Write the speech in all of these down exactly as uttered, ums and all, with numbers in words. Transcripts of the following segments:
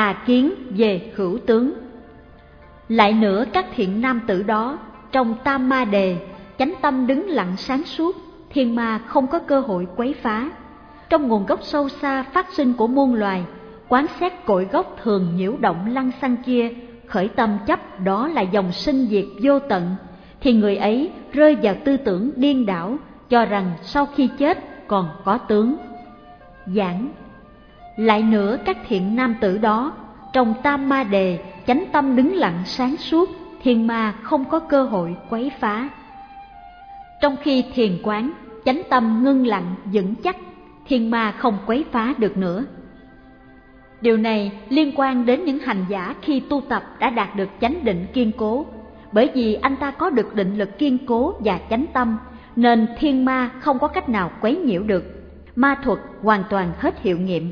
tà kiến về hữu tướng. Lại nữa các thiện nam tử đó, trong tam ma đề, chánh tâm đứng lặng sáng suốt, thiên ma không có cơ hội quấy phá. Trong nguồn gốc sâu xa phát sinh của muôn loài, quán xét cội gốc thường nhiễu động lăng xăng kia, khởi tâm chấp đó là dòng sinh diệt vô tận, thì người ấy rơi vào tư tưởng điên đảo, cho rằng sau khi chết còn có tướng. Giảng. Lại nữa các thiện nam tử đó, trong tam ma đề, chánh tâm đứng lặng sáng suốt, thiên ma không có cơ hội quấy phá. Trong khi thiền quán, chánh tâm ngưng lặng vững chắc, thiên ma không quấy phá được nữa. Điều này liên quan đến những hành giả khi tu tập đã đạt được chánh định kiên cố. Bởi vì anh ta có được định lực kiên cố và chánh tâm, nên thiên ma không có cách nào quấy nhiễu được. Ma thuật hoàn toàn hết hiệu nghiệm.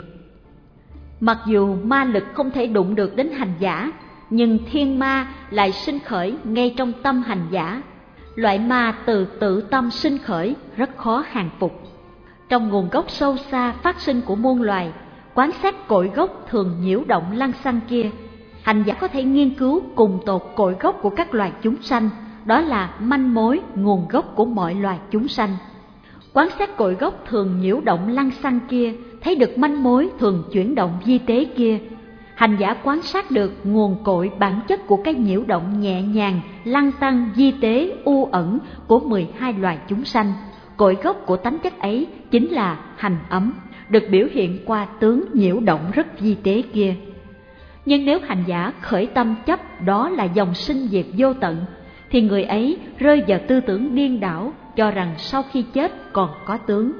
Mặc dù ma lực không thể đụng được đến hành giả, nhưng thiên ma lại sinh khởi ngay trong tâm hành giả. Loại ma từ tự tâm sinh khởi rất khó hàng phục. Trong nguồn gốc sâu xa phát sinh của muôn loài, quán xét cội gốc thường nhiễu động lăng xăng kia, hành giả có thể nghiên cứu cùng tột cội gốc của các loài chúng sanh, đó là manh mối nguồn gốc của mọi loài chúng sanh. Quán xét cội gốc thường nhiễu động lăng xăng kia, thấy được manh mối thường chuyển động vi tế kia. Hành giả quan sát được nguồn cội bản chất của cái nhiễu động nhẹ nhàng, lăng tăng, vi tế, u ẩn của mười hai loài chúng sanh. Cội gốc của tánh chất ấy chính là hành ấm, được biểu hiện qua tướng nhiễu động rất vi tế kia. Nhưng nếu hành giả khởi tâm chấp đó là dòng sinh diệt vô tận, thì người ấy rơi vào tư tưởng điên đảo, cho rằng sau khi chết còn có tướng.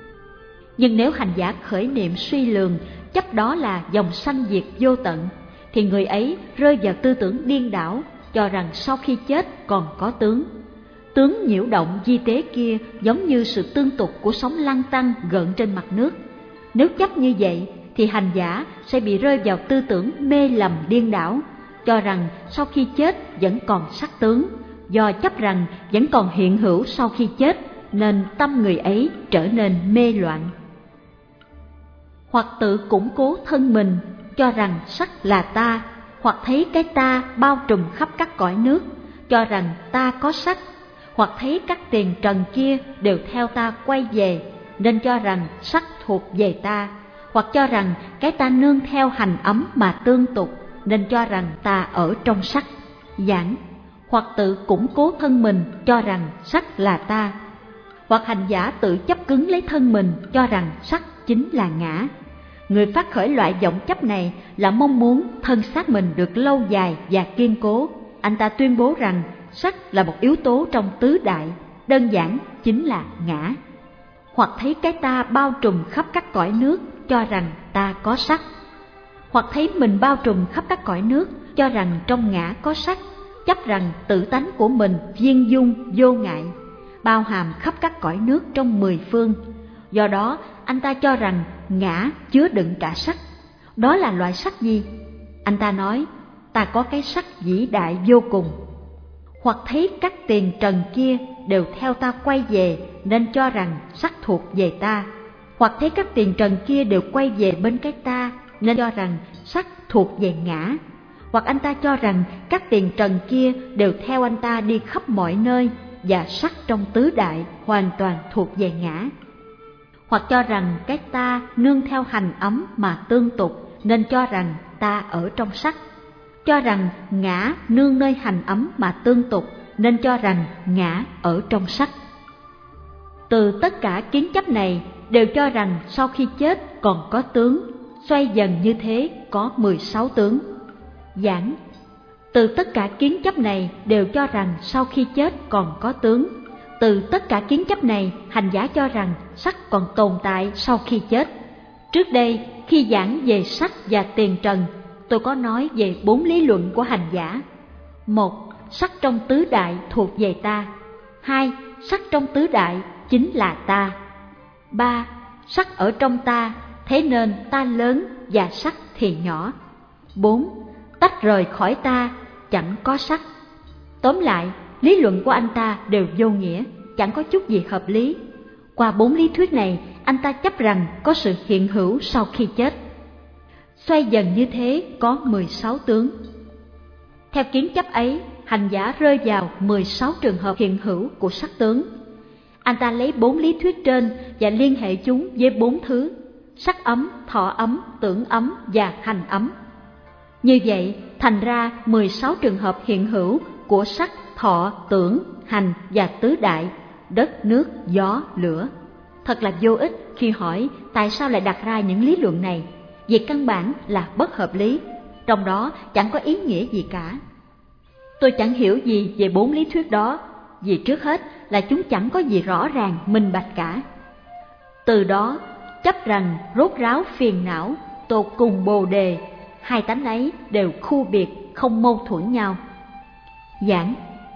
Nhưng nếu hành giả khởi niệm suy lường, chấp đó là dòng sanh diệt vô tận, thì người ấy rơi vào tư tưởng điên đảo, cho rằng sau khi chết còn có tướng. Tướng nhiễu động vi tế kia giống như sự tương tục của sóng lăn tăn gợn trên mặt nước. Nếu chấp như vậy, thì hành giả sẽ bị rơi vào tư tưởng mê lầm điên đảo, cho rằng sau khi chết vẫn còn sắc tướng. Do chấp rằng vẫn còn hiện hữu sau khi chết, nên tâm người ấy trở nên mê loạn. Hoặc tự củng cố thân mình, cho rằng sắc là ta, hoặc thấy cái ta bao trùm khắp các cõi nước, cho rằng ta có sắc, hoặc thấy các tiền trần kia đều theo ta quay về, nên cho rằng sắc thuộc về ta, hoặc cho rằng cái ta nương theo hành ấm mà tương tục, nên cho rằng ta ở trong sắc. Giảng. Hoặc tự củng cố thân mình, cho rằng sắc là ta, hoặc hành giả tự chấp cứng lấy thân mình, cho rằng sắc chính là ngã. Người phát khởi loại vọng chấp này là mong muốn thân xác mình được lâu dài và kiên cố. Anh ta tuyên bố rằng sắc là một yếu tố trong tứ đại, đơn giản chính là ngã. Hoặc thấy cái ta bao trùm khắp các cõi nước, cho rằng ta có sắc. Hoặc thấy mình bao trùm khắp các cõi nước, cho rằng trong ngã có sắc, chấp rằng tự tánh của mình viên dung vô ngại, bao hàm khắp các cõi nước trong mười phương. Do đó anh ta cho rằng ngã chứa đựng cả sắc. Đó là loại sắc gì? Anh ta nói, ta có cái sắc vĩ đại vô cùng. Hoặc thấy các tiền trần kia đều theo ta quay về, nên cho rằng sắc thuộc về ta. Hoặc thấy các tiền trần kia đều quay về bên cái ta, nên cho rằng sắc thuộc về ngã. Hoặc anh ta cho rằng các tiền trần kia đều theo anh ta đi khắp mọi nơi, và sắc trong tứ đại hoàn toàn thuộc về ngã. Hoặc cho rằng cái ta nương theo hành ấm mà tương tục, nên cho rằng ta ở trong sắc. Cho rằng ngã nương nơi hành ấm mà tương tục, nên cho rằng ngã ở trong sắc. Từ tất cả kiến chấp này đều cho rằng sau khi chết còn có tướng, xoay dần như thế có mười sáu tướng. Giảng. Từ tất cả kiến chấp này đều cho rằng sau khi chết còn có tướng. Từ tất cả kiến chấp này, hành giả cho rằng sắc còn tồn tại sau khi chết. Trước đây, khi giảng về sắc và tiền trần, tôi có nói về bốn lý luận của hành giả. Một, sắc trong tứ đại thuộc về ta. Hai, sắc trong tứ đại chính là ta. Ba, sắc ở trong ta, thế nên ta lớn và sắc thì nhỏ. Bốn, tách rời khỏi ta, chẳng có sắc. Tóm lại, lý luận của anh ta đều vô nghĩa, chẳng có chút gì hợp lý. Qua bốn lý thuyết này, anh ta chấp rằng có sự hiện hữu sau khi chết. Xoay dần như thế có mười sáu tướng. Theo kiến chấp ấy, hành giả rơi vào mười sáu trường hợp hiện hữu của sắc tướng. Anh ta lấy bốn lý thuyết trên và liên hệ chúng với bốn thứ: sắc ấm, thọ ấm, tưởng ấm và hành ấm. Như vậy, thành ra mười sáu trường hợp hiện hữu của sắc, thọ, tưởng, hành và tứ đại, đất, nước, gió, lửa. Thật là vô ích khi hỏi tại sao lại đặt ra những lý luận này, vì căn bản là bất hợp lý, trong đó chẳng có ý nghĩa gì cả. Tôi chẳng hiểu gì về bốn lý thuyết đó, vì trước hết là chúng chẳng có gì rõ ràng, minh bạch cả. Từ đó, chấp rằng rốt ráo phiền não, tột cùng bồ đề, hai tánh ấy đều khu biệt, không mâu thuẫn nhau. Giảng: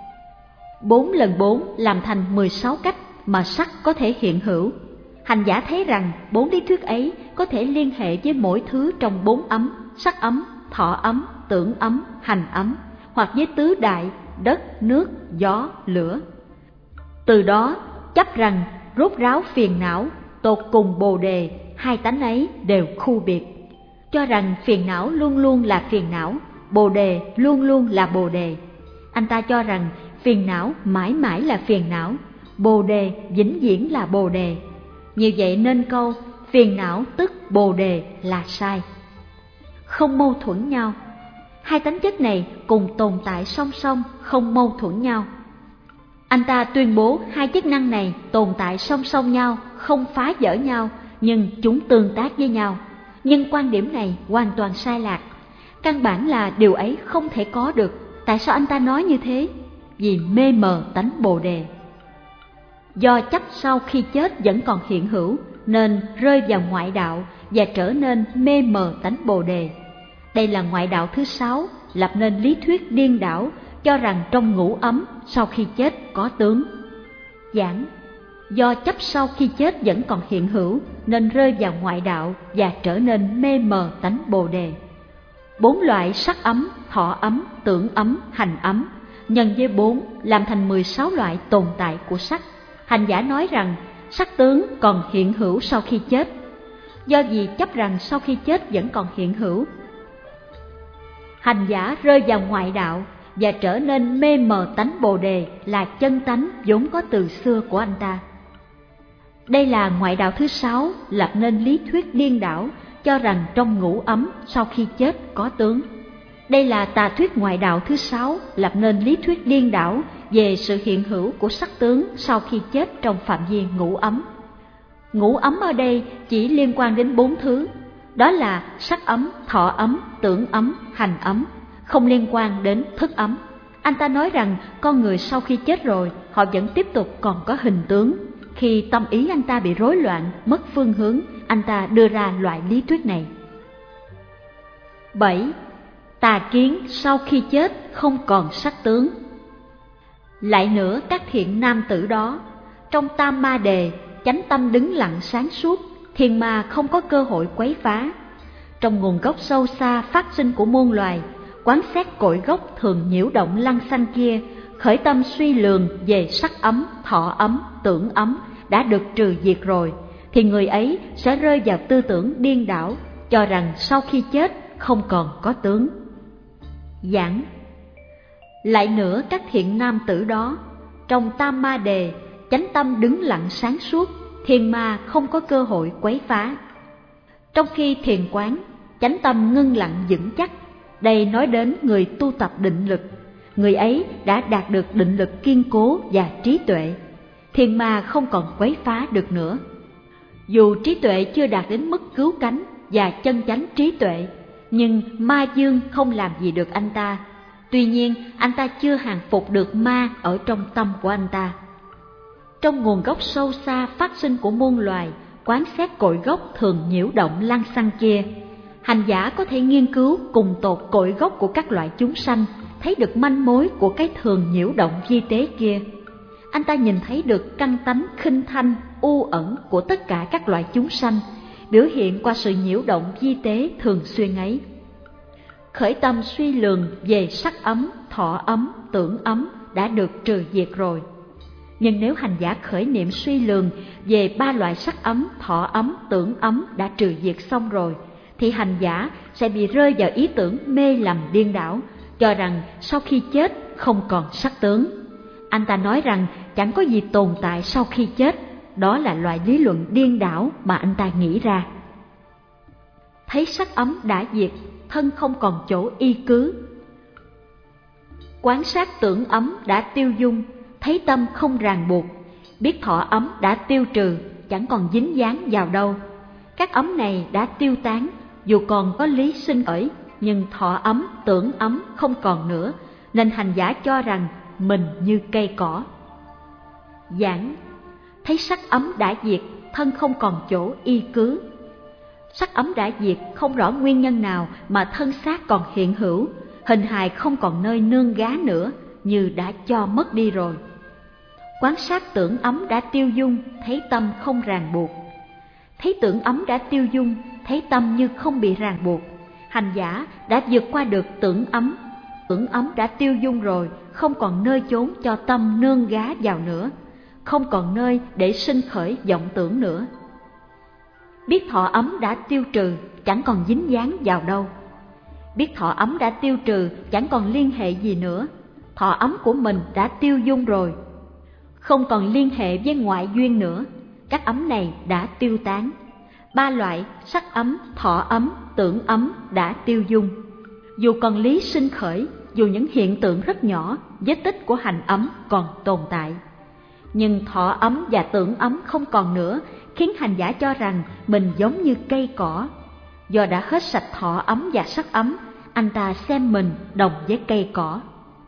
bốn lần bốn làm thành mười sáu cách mà sắc có thể hiện hữu. Hành giả thấy rằng bốn lý thuyết ấy có thể liên hệ với mỗi thứ trong bốn ấm: sắc ấm, thọ ấm, tưởng ấm, hành ấm, hoặc với tứ đại, đất, nước, gió, lửa. Từ đó, chấp rằng rốt ráo phiền não, tột cùng bồ đề, hai tánh ấy đều khu biệt. Cho rằng phiền não luôn luôn là phiền não, bồ đề luôn luôn là bồ đề. Anh ta cho rằng phiền não mãi mãi là phiền não, bồ đề vĩnh viễn là bồ đề. Như vậy nên câu phiền não tức bồ đề là sai. Không mâu thuẫn nhau. Hai tánh chất này cùng tồn tại song song, không mâu thuẫn nhau. Anh ta tuyên bố hai chức năng này tồn tại song song nhau, không phá vỡ nhau, nhưng chúng tương tác với nhau. Nhưng quan điểm này hoàn toàn sai lạc. Căn bản là điều ấy không thể có được. Tại sao anh ta nói như thế? Vì mê mờ tánh bồ đề. Do chấp sau khi chết vẫn còn hiện hữu, nên rơi vào ngoại đạo và trở nên mê mờ tánh bồ đề. Đây là ngoại đạo thứ sáu, lập nên lý thuyết điên đảo, cho rằng trong ngũ ấm sau khi chết có tướng. Giảng: do chấp sau khi chết vẫn còn hiện hữu, nên rơi vào ngoại đạo và trở nên mê mờ tánh bồ đề. Bốn loại sắc ấm, thọ ấm, tưởng ấm, hành ấm, nhân với bốn làm thành mười sáu loại tồn tại của sắc. Hành giả nói rằng sắc tướng còn hiện hữu sau khi chết. Do vì chấp rằng sau khi chết vẫn còn hiện hữu, hành giả rơi vào ngoại đạo và trở nên mê mờ tánh bồ đề là chân tánh vốn có từ xưa của anh ta. Đây là ngoại đạo thứ sáu, lập nên lý thuyết điên đảo, cho rằng trong ngũ ấm sau khi chết có tướng. Đây là tà thuyết ngoại đạo thứ sáu, lập nên lý thuyết điên đảo về sự hiện hữu của sắc tướng sau khi chết trong phạm vi ngũ ấm. Ngũ ấm ở đây chỉ liên quan đến bốn thứ, đó là sắc ấm, thọ ấm, tưởng ấm, hành ấm, không liên quan đến thức ấm. Anh ta nói rằng con người sau khi chết rồi, họ vẫn tiếp tục còn có hình tướng. Khi tâm ý anh ta bị rối loạn, mất phương hướng, anh ta đưa ra loại lý thuyết này. bảy. Tà kiến sau khi chết không còn sắc tướng. Lại nữa, các thiện nam tử đó, trong tam ma đề, chánh tâm đứng lặng sáng suốt, thiên ma không có cơ hội quấy phá. Trong nguồn gốc sâu xa phát sinh của muôn loài, quán xét cội gốc thường nhiễu động lăng xăng kia, khởi tâm suy lường về sắc ấm, thọ ấm, tưởng ấm đã được trừ diệt rồi, thì người ấy sẽ rơi vào tư tưởng điên đảo, cho rằng sau khi chết không còn có tướng. Giảng: lại nữa, các thiện nam tử đó, trong tam ma đề, chánh tâm đứng lặng sáng suốt, thiên ma không có cơ hội quấy phá. Trong khi thiền quán, chánh tâm ngưng lặng vững chắc. Đây nói đến người tu tập định lực. Người ấy đã đạt được định lực kiên cố và trí tuệ. Thiên ma không còn quấy phá được nữa. Dù trí tuệ chưa đạt đến mức cứu cánh và chân chánh trí tuệ, nhưng ma dương không làm gì được anh ta. Tuy nhiên, anh ta chưa hàng phục được ma ở trong tâm của anh ta. Trong nguồn gốc sâu xa phát sinh của muôn loài, quán xét cội gốc thường nhiễu động lăng xăng kia, hành giả có thể nghiên cứu cùng tột cội gốc của các loại chúng sanh, thấy được manh mối của cái thường nhiễu động vi tế kia. Anh ta nhìn thấy được căn tánh khinh thanh, u ẩn của tất cả các loại chúng sanh, biểu hiện qua sự nhiễu động vi tế thường xuyên ấy. Khởi tâm suy lường về sắc ấm, thọ ấm, tưởng ấm đã được trừ diệt rồi. Nhưng nếu hành giả khởi niệm suy lường về ba loại sắc ấm, thọ ấm, tưởng ấm đã trừ diệt xong rồi, thì hành giả sẽ bị rơi vào ý tưởng mê lầm điên đảo, cho rằng sau khi chết không còn sắc tướng. Anh ta nói rằng chẳng có gì tồn tại sau khi chết. Đó là loại lý luận điên đảo mà anh ta nghĩ ra. Thấy sắc ấm đã diệt, thân không còn chỗ y cứ. Quán sát tưởng ấm đã tiêu dung, thấy tâm không ràng buộc. Biết thọ ấm đã tiêu trừ, chẳng còn dính dáng vào đâu. Các ấm này đã tiêu tán, dù còn có lý sinh khởi, nhưng thọ ấm, tưởng ấm không còn nữa, nên hành giả cho rằng mình như cây cỏ. Giảng: thấy sắc ấm đã diệt, thân không còn chỗ y cứ. Sắc ấm đã diệt, không rõ nguyên nhân nào mà thân xác còn hiện hữu, hình hài không còn nơi nương gá nữa, như đã cho mất đi rồi. Quán sát tưởng ấm đã tiêu dung, thấy tâm không ràng buộc. Thấy tưởng ấm đã tiêu dung, thấy tâm như không bị ràng buộc. Hành giả đã vượt qua được tưởng ấm. Tưởng ấm đã tiêu dung rồi, không còn nơi chốn cho tâm nương gá vào nữa, không còn nơi để sinh khởi vọng tưởng nữa. Biết thọ ấm đã tiêu trừ, chẳng còn dính dáng vào đâu. Biết thọ ấm đã tiêu trừ, chẳng còn liên hệ gì nữa. Thọ ấm của mình đã tiêu dung rồi, không còn liên hệ với ngoại duyên nữa. Các ấm này đã tiêu tán. Ba loại sắc ấm, thọ ấm, tưởng ấm đã tiêu dung. Dù còn lý sinh khởi, dù những hiện tượng rất nhỏ, vết tích của hành ấm còn tồn tại, nhưng thọ ấm và tưởng ấm không còn nữa, khiến hành giả cho rằng mình giống như cây cỏ. Do đã hết sạch thọ ấm và sắc ấm, anh ta xem mình đồng với cây cỏ.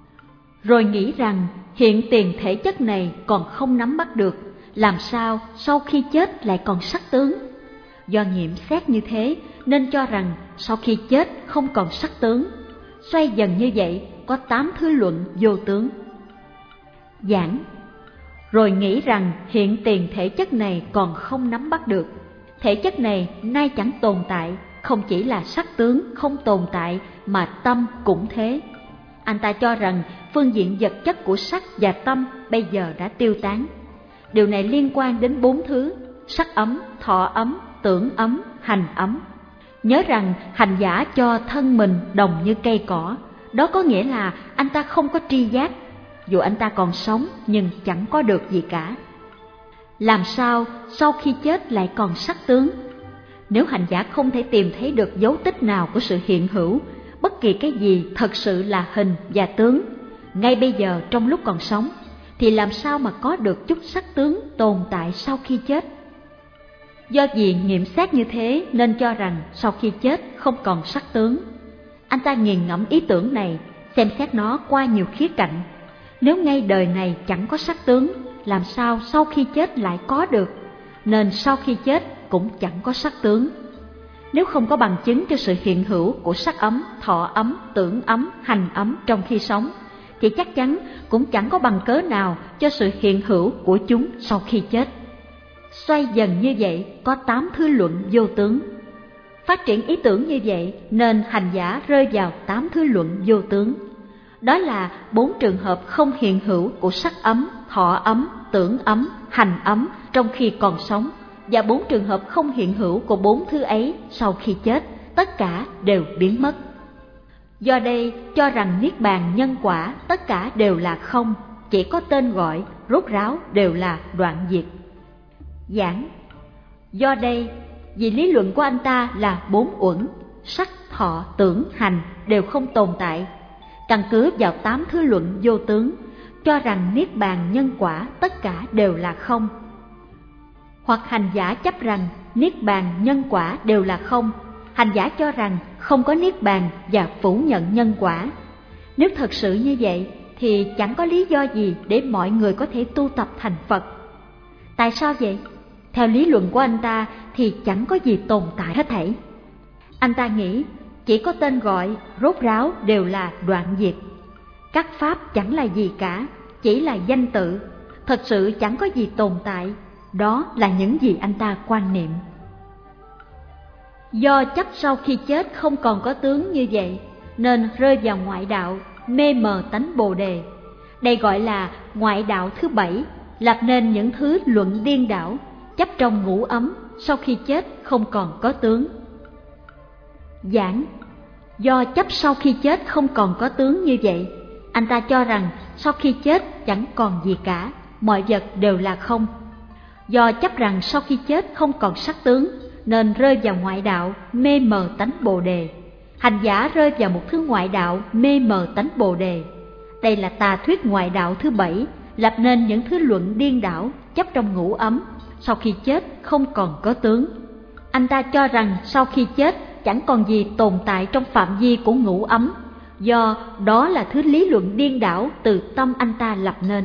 Rồi nghĩ rằng hiện tiền thể chất này còn không nắm bắt được, làm sao sau khi chết lại còn sắc tướng. Do nghiệm xét như thế nên cho rằng sau khi chết không còn sắc tướng. Xoay dần như vậy có tám thứ luận vô tướng. Giảng: rồi nghĩ rằng hiện tiền thể chất này còn không nắm bắt được. Thể chất này nay chẳng tồn tại, không chỉ là sắc tướng không tồn tại mà tâm cũng thế. Anh ta cho rằng phương diện vật chất của sắc và tâm bây giờ đã tiêu tán. Điều này liên quan đến bốn thứ: sắc ấm, thọ ấm, tưởng ấm, hành ấm. Nhớ rằng hành giả cho thân mình đồng như cây cỏ, đó có nghĩa là anh ta không có tri giác. Dù anh ta còn sống nhưng chẳng có được gì cả. Làm sao sau khi chết lại còn sắc tướng? Nếu hành giả không thể tìm thấy được dấu tích nào của sự hiện hữu, bất kỳ cái gì thật sự là hình và tướng, ngay bây giờ trong lúc còn sống, thì làm sao mà có được chút sắc tướng tồn tại sau khi chết? Do vì nghiệm xét như thế nên cho rằng sau khi chết không còn sắc tướng. Anh ta nghiền ngẫm ý tưởng này, xem xét nó qua nhiều khía cạnh. Nếu ngay đời này chẳng có sắc tướng, làm sao sau khi chết lại có được? Nên sau khi chết cũng chẳng có sắc tướng. Nếu không có bằng chứng cho sự hiện hữu của sắc ấm, thọ ấm, tưởng ấm, hành ấm trong khi sống, thì chắc chắn cũng chẳng có bằng cớ nào cho sự hiện hữu của chúng sau khi chết. Xoay dần như vậy có tám thứ luận vô tướng. Phát triển ý tưởng như vậy nên hành giả rơi vào tám thứ luận vô tướng. Đó là bốn trường hợp không hiện hữu của sắc ấm, thọ ấm, tưởng ấm, hành ấm trong khi còn sống, và bốn trường hợp không hiện hữu của bốn thứ ấy sau khi chết, tất cả đều biến mất. Do đây cho rằng niết bàn nhân quả tất cả đều là không, chỉ có tên gọi, rốt ráo đều là đoạn diệt. Giảng: do đây, vì lý luận của anh ta là bốn uẩn, sắc, thọ, tưởng, hành đều không tồn tại, căn cứ vào tám thứ luận vô tướng, cho rằng niết bàn nhân quả tất cả đều là không. Hoặc hành giả chấp rằng niết bàn nhân quả đều là không, hành giả cho rằng không có niết bàn và phủ nhận nhân quả. Nếu thật sự như vậy thì chẳng có lý do gì để mọi người có thể tu tập thành Phật. Tại sao vậy? Theo lý luận của anh ta thì chẳng có gì tồn tại hết thảy. Anh ta nghĩ chỉ có tên gọi, rốt ráo đều là đoạn diệt. Các pháp chẳng là gì cả, chỉ là danh tự, thật sự chẳng có gì tồn tại. Đó là những gì anh ta quan niệm. Do chấp sau khi chết không còn có tướng như vậy, nên rơi vào ngoại đạo, mê mờ tánh Bồ Đề. Đây gọi là ngoại đạo thứ bảy, lập nên những thứ luận điên đảo, chấp trong ngũ ấm, sau khi chết không còn có tướng. Giảng: do chấp sau khi chết không còn có tướng như vậy, anh ta cho rằng sau khi chết chẳng còn gì cả, mọi vật đều là không. Do chấp rằng sau khi chết không còn sắc tướng, nên rơi vào ngoại đạo mê mờ tánh Bồ Đề. Hành giả rơi vào một thứ ngoại đạo mê mờ tánh Bồ Đề. Đây là tà thuyết ngoại đạo thứ bảy, lập nên những thứ luận điên đảo, chấp trong ngũ ấm, sau khi chết không còn có tướng. Anh ta cho rằng sau khi chết chẳng còn gì tồn tại trong phạm vi của ngũ ấm, do đó là thứ lý luận điên đảo từ tâm anh ta lập nên.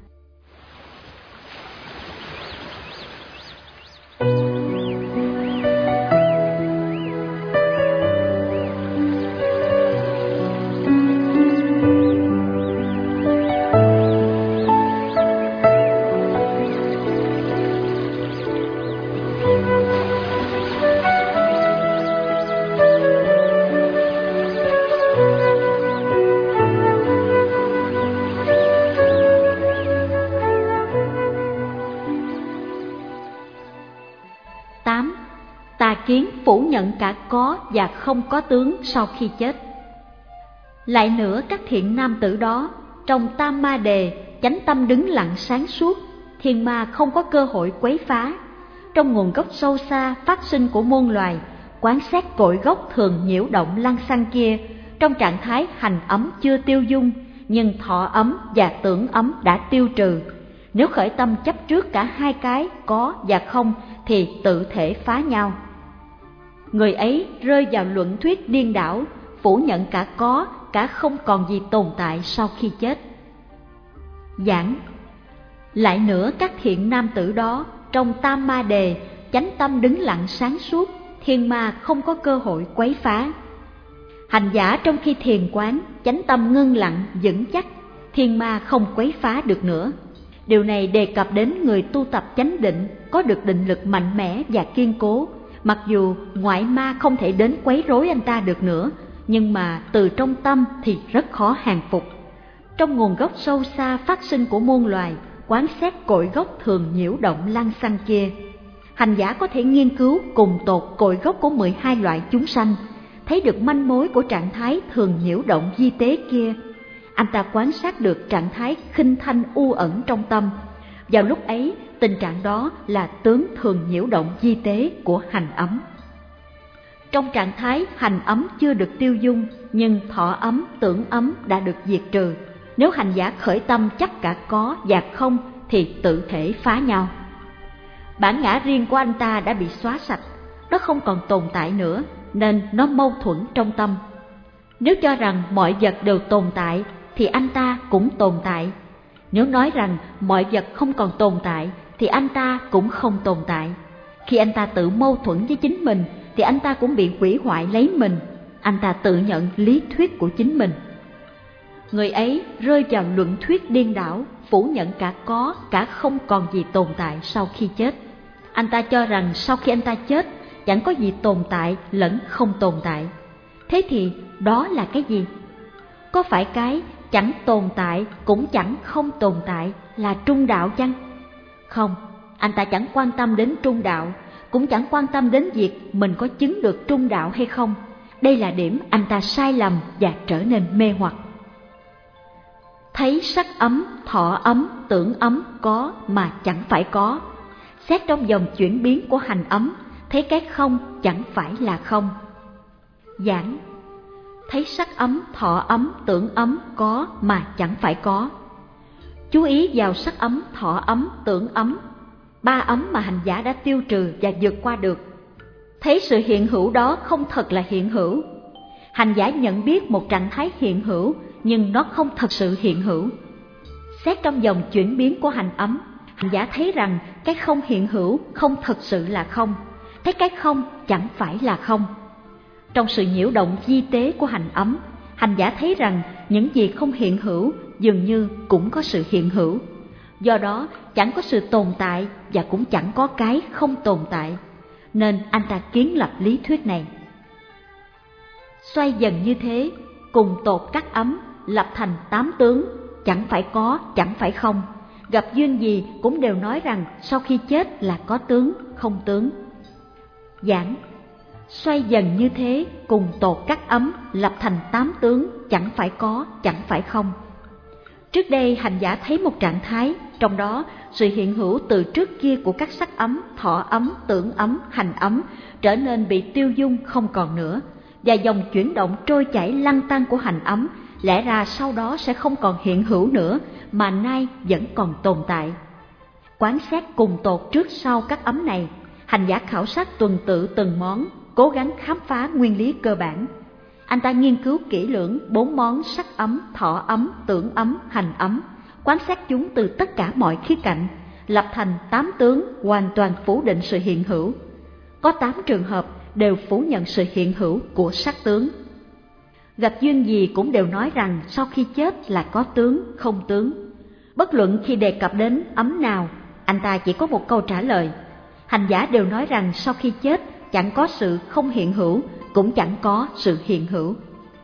tám. Tà kiến phủ nhận cả có và không có tướng sau khi chết. Lại nữa, các thiện nam tử đó trong tam ma đề, chánh tâm đứng lặng sáng suốt, thiên ma không có cơ hội quấy phá. Trong nguồn gốc sâu xa phát sinh của muôn loài, quán xét cội gốc thường nhiễu động lăng xăng kia, trong trạng thái hành ấm chưa tiêu dung, nhưng thọ ấm và tưởng ấm đã tiêu trừ. Nếu khởi tâm chấp trước cả hai cái có và không thì tự thể phá nhau. Người ấy rơi vào luận thuyết điên đảo, phủ nhận cả có, cả không còn gì tồn tại sau khi chết. Giảng: lại nữa, các thiện nam tử đó trong tam ma đề, chánh tâm đứng lặng sáng suốt, thiên ma không có cơ hội quấy phá. Hành giả trong khi thiền quán, chánh tâm ngưng lặng vững chắc, thiên ma không quấy phá được nữa. Điều này đề cập đến người tu tập chánh định, có được định lực mạnh mẽ và kiên cố. Mặc dù ngoại ma không thể đến quấy rối anh ta được nữa, nhưng mà từ trong tâm thì rất khó hàng phục. Trong nguồn gốc sâu xa phát sinh của muôn loài, quán xét cội gốc thường nhiễu động lăng xăng kia, hành giả có thể nghiên cứu cùng tột cội gốc của mười hai loại chúng sanh, thấy được manh mối của trạng thái thường nhiễu động di tế kia. Anh ta quan sát được trạng thái khinh thanh u ẩn trong tâm. Vào lúc ấy, tình trạng đó là tướng thường nhiễu động di tế của hành ấm. Trong trạng thái hành ấm chưa được tiêu dung, nhưng thọ ấm, tưởng ấm đã được diệt trừ. Nếu hành giả khởi tâm chắc cả có và không thì tự thể phá nhau. Bản ngã riêng của anh ta đã bị xóa sạch, nó không còn tồn tại nữa, nên nó mâu thuẫn trong tâm. Nếu cho rằng mọi vật đều tồn tại thì anh ta cũng tồn tại. Nếu nói rằng mọi vật không còn tồn tại thì anh ta cũng không tồn tại. Khi anh ta tự mâu thuẫn với chính mình thì anh ta cũng bị hủy hoại lấy mình. Anh ta tự nhận lý thuyết của chính mình. Người ấy rơi vào luận thuyết điên đảo, phủ nhận cả có, cả không còn gì tồn tại sau khi chết. Anh ta cho rằng sau khi anh ta chết chẳng có gì tồn tại lẫn không tồn tại. Thế thì đó là cái gì? Có phải cái chẳng tồn tại cũng chẳng không tồn tại là trung đạo chăng? Không, anh ta chẳng quan tâm đến trung đạo, cũng chẳng quan tâm đến việc mình có chứng được trung đạo hay không. Đây là điểm anh ta sai lầm và trở nên mê hoặc. Thấy sắc ấm, thọ ấm, tưởng ấm có mà chẳng phải có. Xét trong dòng chuyển biến của hành ấm, thấy cái không chẳng phải là không. Giảng: thấy sắc ấm, thọ ấm, tưởng ấm có mà chẳng phải có. Chú ý vào sắc ấm, thọ ấm, tưởng ấm, ba ấm mà hành giả đã tiêu trừ và vượt qua được. Thấy sự hiện hữu đó không thật là hiện hữu. Hành giả nhận biết một trạng thái hiện hữu, nhưng nó không thật sự hiện hữu. Xét trong dòng chuyển biến của hành ấm, hành giả thấy rằng cái không hiện hữu không thật sự là không, thấy cái không chẳng phải là không. Trong sự nhiễu động di tế của hành ấm, hành giả thấy rằng những gì không hiện hữu dường như cũng có sự hiện hữu. Do đó chẳng có sự tồn tại và cũng chẳng có cái không tồn tại. Nên anh ta kiến lập lý thuyết này. Xoay dần như thế, cùng tột các ấm, lập thành tám tướng, chẳng phải có, chẳng phải không. Gặp duyên gì cũng đều nói rằng sau khi chết là có tướng, không tướng. Giảng: Xoay dần như thế, cùng tột các ấm, lập thành tám tướng, chẳng phải có, chẳng phải không. Trước đây hành giả thấy một trạng thái, trong đó sự hiện hữu từ trước kia của các sắc ấm, thọ ấm, tưởng ấm, hành ấm trở nên bị tiêu dung không còn nữa, và dòng chuyển động trôi chảy lăn tăn của hành ấm lẽ ra sau đó sẽ không còn hiện hữu nữa, mà nay vẫn còn tồn tại. Quán xét cùng tột trước sau các ấm này, hành giả khảo sát tuần tự từng món, cố gắng khám phá nguyên lý cơ bản. Anh ta nghiên cứu kỹ lưỡng bốn món sắc ấm, thọ ấm, tưởng ấm, hành ấm, quan sát chúng từ tất cả mọi khía cạnh, lập thành tám tướng hoàn toàn phủ định sự hiện hữu. Có tám trường hợp đều phủ nhận sự hiện hữu của sắc tướng. Gặp duyên gì cũng đều nói rằng sau khi chết là có tướng, không tướng. Bất luận khi đề cập đến ấm nào, anh ta chỉ có một câu trả lời. Hành giả đều nói rằng sau khi chết chẳng có sự không hiện hữu, cũng chẳng có sự hiện hữu.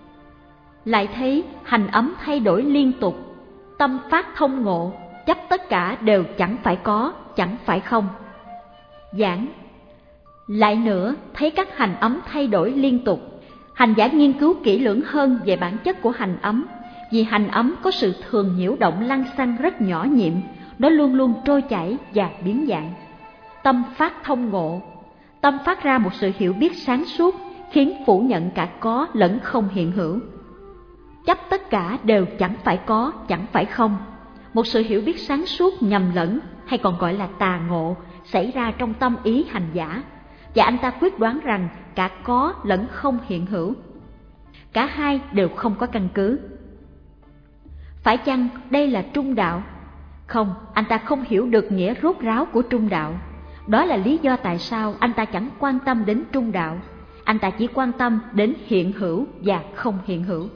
Lại thấy hành ấm thay đổi liên tục, tâm phát thông ngộ, chấp tất cả đều chẳng phải có, chẳng phải không. Giảng. Lại nữa, thấy các hành ấm thay đổi liên tục, hành giả nghiên cứu kỹ lưỡng hơn về bản chất của hành ấm, vì hành ấm có sự thường nhiễu động lăng xăng rất nhỏ nhiệm, nó luôn luôn trôi chảy và biến dạng. Tâm phát thông ngộ, tâm phát ra một sự hiểu biết sáng suốt, khiến phủ nhận cả có lẫn không hiện hữu. Chấp tất cả đều chẳng phải có, chẳng phải không. Một sự hiểu biết sáng suốt nhầm lẫn, hay còn gọi là tà ngộ, xảy ra trong tâm ý hành giả, và anh ta quyết đoán rằng cả có lẫn không hiện hữu. Cả hai đều không có căn cứ. Phải chăng đây là trung đạo? Không, anh ta không hiểu được nghĩa rốt ráo của trung đạo. Đó là lý do tại sao anh ta chẳng quan tâm đến trung đạo. Anh ta chỉ quan tâm đến hiện hữu và không hiện hữu.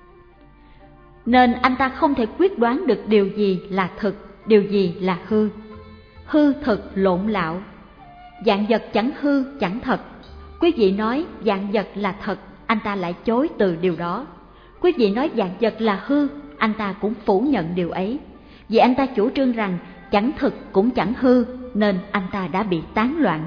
Nên anh ta không thể quyết đoán được điều gì là thực, điều gì là hư. Hư thực lộn lạo. Vạn vật chẳng hư, chẳng thật. Quý vị nói vạn vật là thật, anh ta lại chối từ điều đó. Quý vị nói vạn vật là hư, anh ta cũng phủ nhận điều ấy. Vì anh ta chủ trương rằng chẳng thực cũng chẳng hư, nên anh ta đã bị tán loạn.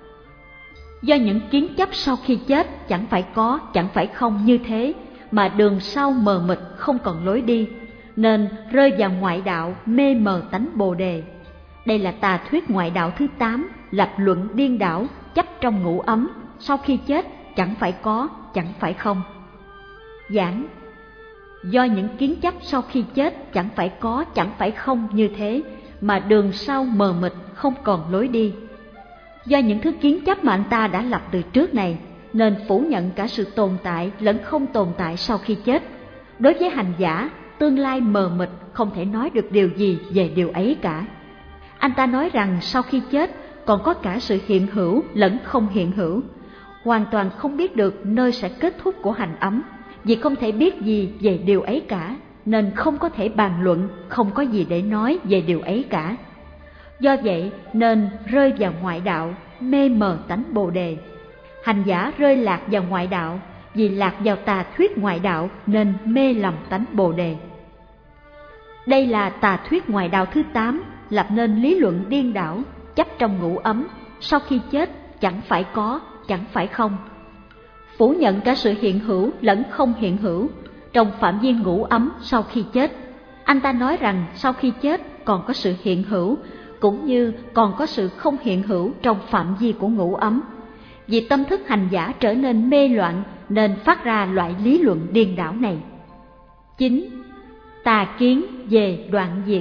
Do những kiến chấp sau khi chết chẳng phải có, chẳng phải không như thế, mà đường sau mờ mịt không còn lối đi, nên rơi vào ngoại đạo mê mờ tánh Bồ Đề. Đây là tà thuyết ngoại đạo thứ tám, lập luận điên đảo, chấp trong ngũ ấm, sau khi chết chẳng phải có, chẳng phải không. Giảng. Do những kiến chấp sau khi chết chẳng phải có, chẳng phải không như thế, mà đường sau mờ mịt không còn lối đi. Do những thứ kiến chấp mà anh ta đã lập từ trước này, nên phủ nhận cả sự tồn tại lẫn không tồn tại sau khi chết. Đối với hành giả, tương lai mờ mịt không thể nói được điều gì về điều ấy cả. Anh ta nói rằng sau khi chết còn có cả sự hiện hữu lẫn không hiện hữu, hoàn toàn không biết được nơi sẽ kết thúc của hành ấm, vì không thể biết gì về điều ấy cả, nên không có thể bàn luận, không có gì để nói về điều ấy cả. Do vậy nên rơi vào ngoại đạo, mê mờ tánh Bồ Đề. Hành giả rơi lạc vào ngoại đạo, vì lạc vào tà thuyết ngoại đạo nên mê lầm tánh Bồ Đề. Đây là tà thuyết ngoại đạo thứ tám, lập nên lý luận điên đảo, chấp trong ngũ ấm, sau khi chết chẳng phải có, chẳng phải không. Phủ nhận cả sự hiện hữu lẫn không hiện hữu trong phạm vi ngũ ấm sau khi chết. Anh ta nói rằng sau khi chết còn có sự hiện hữu, cũng như còn có sự không hiện hữu trong phạm vi của ngũ ấm. Vì tâm thức hành giả trở nên mê loạn nên phát ra loại lý luận điên đảo này. Chín. Tà kiến về đoạn diệt.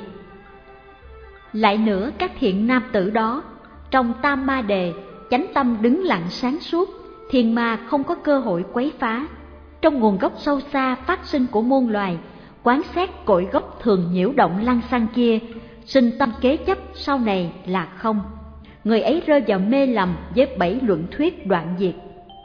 Lại nữa, các thiện nam tử đó, trong tam ma đề, chánh tâm đứng lặng sáng suốt, thiên ma không có cơ hội quấy phá. Trong nguồn gốc sâu xa phát sinh của muôn loài, quán xét cội gốc thường nhiễu động lăng xăng kia, sinh tâm kế chấp sau này là không. Người ấy rơi vào mê lầm với bảy luận thuyết đoạn diệt.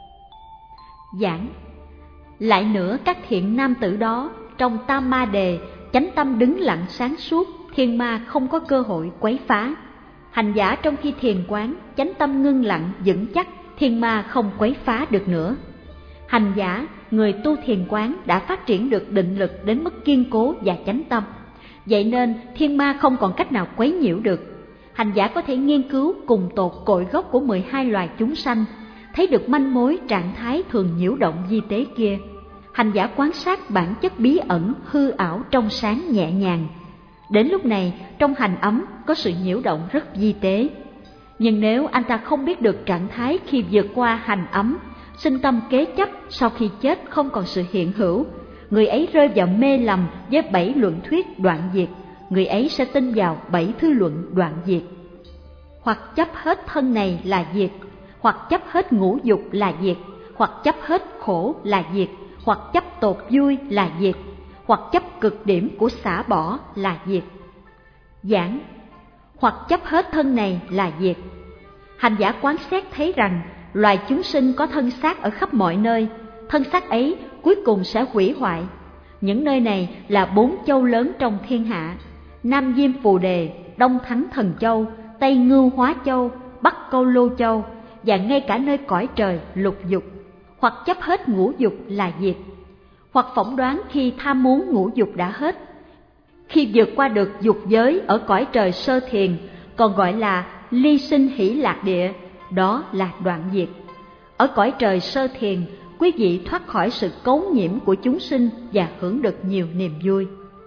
Giảng. Lại nữa, các thiện nam tử đó, trong tam ma đề, chánh tâm đứng lặng sáng suốt, thiên ma không có cơ hội quấy phá. Hành giả trong khi thiền quán, chánh tâm ngưng lặng vững chắc, thiên ma không quấy phá được nữa. Hành giả, người tu thiền quán đã phát triển được định lực đến mức kiên cố và chánh tâm. Vậy nên thiên ma không còn cách nào quấy nhiễu được. Hành giả có thể nghiên cứu cùng tột cội gốc của mười hai loài chúng sanh, thấy được manh mối trạng thái thường nhiễu động vi tế kia. Hành giả quan sát bản chất bí ẩn, hư ảo, trong sáng, nhẹ nhàng. Đến lúc này, trong hành ấm có sự nhiễu động rất vi tế. Nhưng nếu anh ta không biết được trạng thái khi vượt qua hành ấm, sinh tâm kế chấp sau khi chết không còn sự hiện hữu, người ấy rơi vào mê lầm với bảy luận thuyết đoạn diệt, người ấy sẽ tin vào bảy thứ luận đoạn diệt. Hoặc chấp hết thân này là diệt, hoặc chấp hết ngũ dục là diệt, hoặc chấp hết khổ là diệt, hoặc chấp tột vui là diệt, hoặc chấp cực điểm của xả bỏ là diệt. Giảng: hoặc chấp hết thân này là diệt. Hành giả quán xét thấy rằng loài chúng sinh có thân xác ở khắp mọi nơi, thân xác ấy cuối cùng sẽ hủy hoại. Những nơi này là bốn châu lớn trong thiên hạ: Nam Diêm Phù Đề, Đông Thắng Thần Châu, Tây Ngưu Hóa Châu, Bắc Câu Lô Châu, và ngay cả nơi cõi trời lục dục. Hoặc chấp hết ngũ dục là diệt, hoặc phỏng đoán khi tham muốn ngũ dục đã hết, khi vượt qua được dục giới ở cõi trời sơ thiền, còn gọi là ly sinh hỷ lạc địa, đó là đoạn diệt. Ở cõi trời sơ thiền, quý vị thoát khỏi sự cấu nhiễm của chúng sinh và hưởng được nhiều niềm vui.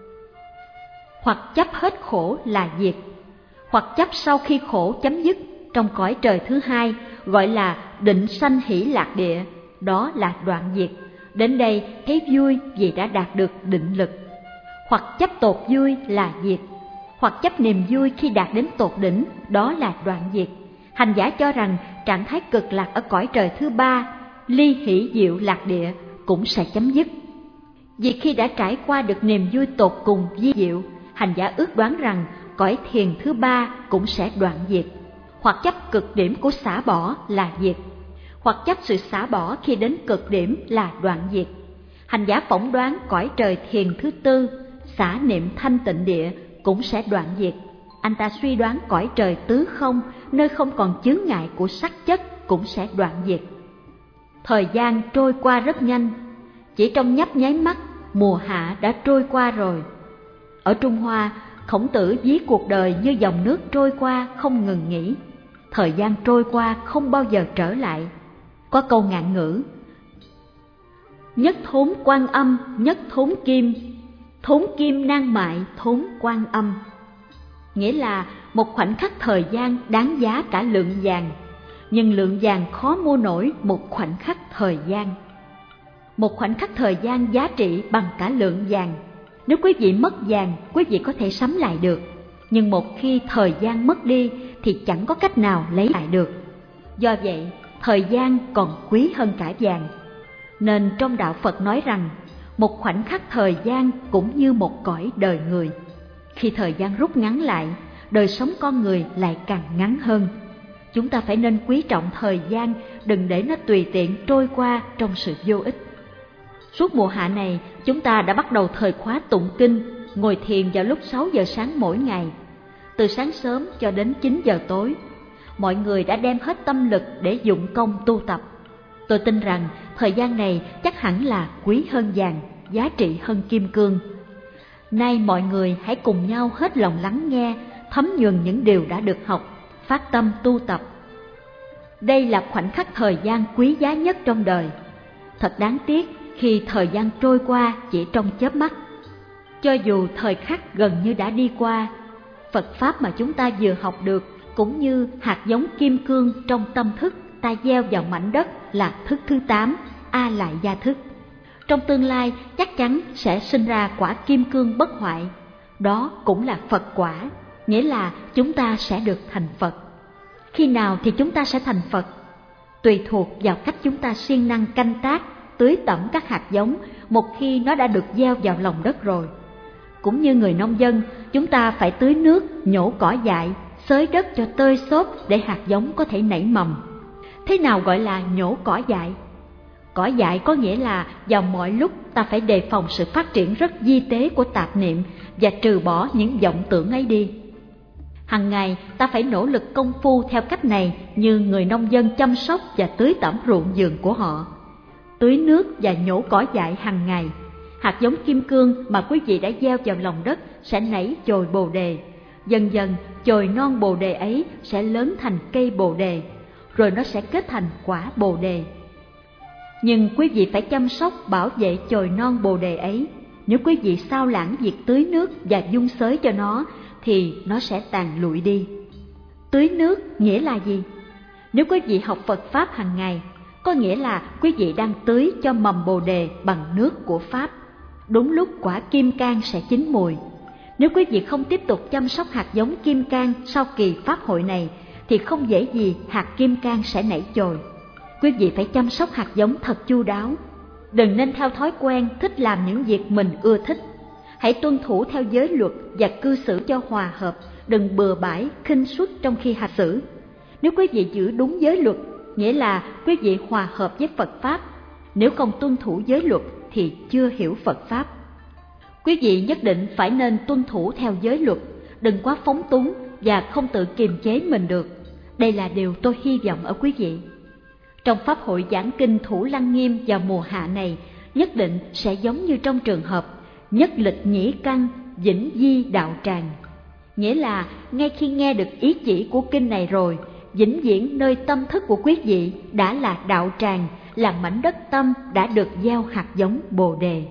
Hoặc chấp hết khổ là diệt, hoặc chấp sau khi khổ chấm dứt trong cõi trời thứ hai, gọi là định sanh hỷ lạc địa, đó là đoạn diệt. Đến đây thấy vui vì đã đạt được định lực. Hoặc chấp tột vui là diệt, hoặc chấp niềm vui khi đạt đến tột đỉnh, đó là đoạn diệt. Hành giả cho rằng trạng thái cực lạc ở cõi trời thứ ba, ly hỷ diệu lạc địa, cũng sẽ chấm dứt. Vì khi đã trải qua được niềm vui tột cùng vi diệu, hành giả ước đoán rằng cõi thiền thứ ba cũng sẽ đoạn diệt. Hoặc chấp cực điểm của xả bỏ là diệt, hoặc chấp sự xả bỏ khi đến cực điểm là đoạn diệt. Hành giả phỏng đoán cõi trời thiền thứ tư, xả niệm thanh tịnh địa, cũng sẽ đoạn diệt. Anh ta suy đoán cõi trời tứ không, nơi không còn chướng ngại của sắc chất, cũng sẽ đoạn diệt. Thời gian trôi qua rất nhanh, chỉ trong nhấp nháy mắt, mùa hạ đã trôi qua rồi. Ở Trung Hoa, Khổng Tử ví cuộc đời như dòng nước trôi qua không ngừng nghỉ. Thời gian trôi qua không bao giờ trở lại. Có câu ngạn ngữ: nhất thốn Quan Âm, nhất thốn kim, thốn kim nan mại thốn Quan Âm. Nghĩa là một khoảnh khắc thời gian đáng giá cả lượng vàng, nhưng lượng vàng khó mua nổi một khoảnh khắc thời gian. Một khoảnh khắc thời gian giá trị bằng cả lượng vàng. Nếu quý vị mất vàng, quý vị có thể sắm lại được, nhưng một khi thời gian mất đi thì chẳng có cách nào lấy lại được. Do vậy, thời gian còn quý hơn cả vàng. Nên trong đạo Phật nói rằng, một khoảnh khắc thời gian cũng như một cõi đời người. Khi thời gian rút ngắn lại, đời sống con người lại càng ngắn hơn. Chúng ta phải nên quý trọng thời gian, đừng để nó tùy tiện trôi qua trong sự vô ích. Suốt mùa hạ này, chúng ta đã bắt đầu thời khóa tụng kinh, ngồi thiền vào lúc sáu giờ sáng mỗi ngày. Từ sáng sớm cho đến chín giờ tối, mọi người đã đem hết tâm lực để dụng công tu tập. Tôi tin rằng thời gian này chắc hẳn là quý hơn vàng, giá trị hơn kim cương. Nay mọi người hãy cùng nhau hết lòng lắng nghe, thấm nhuần những điều đã được học, phát tâm tu tập. Đây là khoảnh khắc thời gian quý giá nhất trong đời. Thật đáng tiếc khi thời gian trôi qua chỉ trong chớp mắt. Cho dù thời khắc gần như đã đi qua, Phật Pháp mà chúng ta vừa học được cũng như hạt giống kim cương trong tâm thức ta gieo vào mảnh đất là thức thứ tám, A Lại Gia thức. Trong tương lai chắc chắn sẽ sinh ra quả kim cương bất hoại. Đó cũng là Phật quả, nghĩa là chúng ta sẽ được thành Phật. Khi nào thì chúng ta sẽ thành Phật? Tùy thuộc vào cách chúng ta siêng năng canh tác, tưới tẩm các hạt giống một khi nó đã được gieo vào lòng đất rồi. Cũng như người nông dân, chúng ta phải tưới nước, nhổ cỏ dại, xới đất cho tơi xốp để hạt giống có thể nảy mầm. Thế nào gọi là nhổ cỏ dại? Cỏ dại có nghĩa là vào mọi lúc ta phải đề phòng sự phát triển rất vi tế của tạp niệm và trừ bỏ những vọng tưởng ấy đi. Hằng ngày ta phải nỗ lực công phu theo cách này như người nông dân chăm sóc và tưới tẩm ruộng vườn của họ. Tưới nước và nhổ cỏ dại hàng ngày, hạt giống kim cương mà quý vị đã gieo vào lòng đất sẽ nảy chồi bồ đề. Dần dần chồi non bồ đề ấy sẽ lớn thành cây bồ đề, rồi nó sẽ kết thành quả Bồ Đề. Nhưng quý vị phải chăm sóc bảo vệ chồi non Bồ Đề ấy. Nếu quý vị sao lãng việc tưới nước và dung xới cho nó thì nó sẽ tàn lụi đi. Tưới nước nghĩa là gì? Nếu quý vị học Phật Pháp hàng ngày, có nghĩa là quý vị đang tưới cho mầm Bồ Đề bằng nước của Pháp. Đúng lúc quả kim cang sẽ chín mùi. Nếu quý vị không tiếp tục chăm sóc hạt giống kim cang sau kỳ Pháp hội này, thì không dễ gì hạt kim cang sẽ nảy chồi. Quý vị phải chăm sóc hạt giống thật chu đáo. Đừng nên theo thói quen thích làm những việc mình ưa thích. Hãy tuân thủ theo giới luật và cư xử cho hòa hợp, đừng bừa bãi, khinh suất trong khi hành xử. Nếu quý vị giữ đúng giới luật, nghĩa là quý vị hòa hợp với Phật Pháp. Nếu không tuân thủ giới luật thì chưa hiểu Phật Pháp. Quý vị nhất định phải nên tuân thủ theo giới luật, đừng quá phóng túng và không tự kiềm chế mình được. Đây là điều tôi hy vọng ở quý vị. Trong Pháp hội giảng kinh Thủ Lăng Nghiêm vào mùa hạ này, nhất định sẽ giống như trong trường hợp nhất lịch nhĩ căn, vĩnh di đạo tràng. Nghĩa là ngay khi nghe được ý chỉ của kinh này rồi, vĩnh viễn nơi tâm thức của quý vị đã là đạo tràng, là mảnh đất tâm đã được gieo hạt giống Bồ Đề.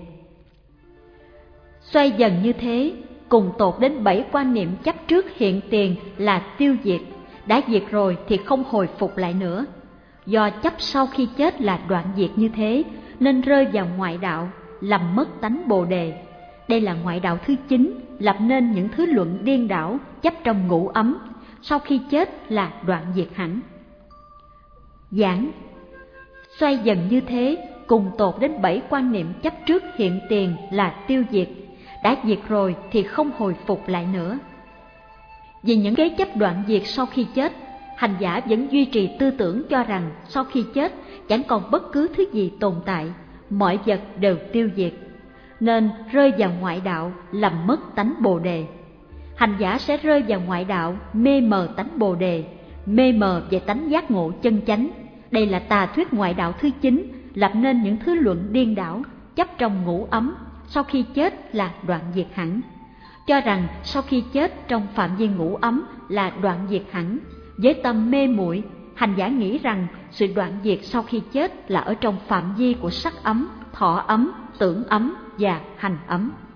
Xoay dần như thế, cùng tột đến bảy quan niệm chấp trước hiện tiền là tiêu diệt. Đã diệt rồi thì không hồi phục lại nữa. Do chấp sau khi chết là đoạn diệt như thế, nên rơi vào ngoại đạo, làm mất tánh Bồ Đề. Đây là ngoại đạo thứ chín, lập nên những thứ luận điên đảo, chấp trong ngũ ấm, sau khi chết là đoạn diệt hẳn. Giảng: xoay dần như thế, cùng tột đến bảy quan niệm chấp trước hiện tiền là tiêu diệt. Đã diệt rồi thì không hồi phục lại nữa. Vì những cái chấp đoạn diệt sau khi chết, hành giả vẫn duy trì tư tưởng cho rằng sau khi chết chẳng còn bất cứ thứ gì tồn tại, mọi vật đều tiêu diệt, nên rơi vào ngoại đạo làm mất tánh Bồ Đề. Hành giả sẽ rơi vào ngoại đạo mê mờ tánh Bồ Đề, mê mờ về tánh giác ngộ chân chánh. Đây là tà thuyết ngoại đạo thứ chín, lập nên những thứ luận điên đảo, chấp trong ngũ ấm, sau khi chết là đoạn diệt hẳn. Cho rằng sau khi chết trong phạm vi ngũ ấm là đoạn diệt hẳn. Với tâm mê muội, hành giả nghĩ rằng sự đoạn diệt sau khi chết là ở trong phạm vi của sắc ấm, thọ ấm, tưởng ấm và hành ấm.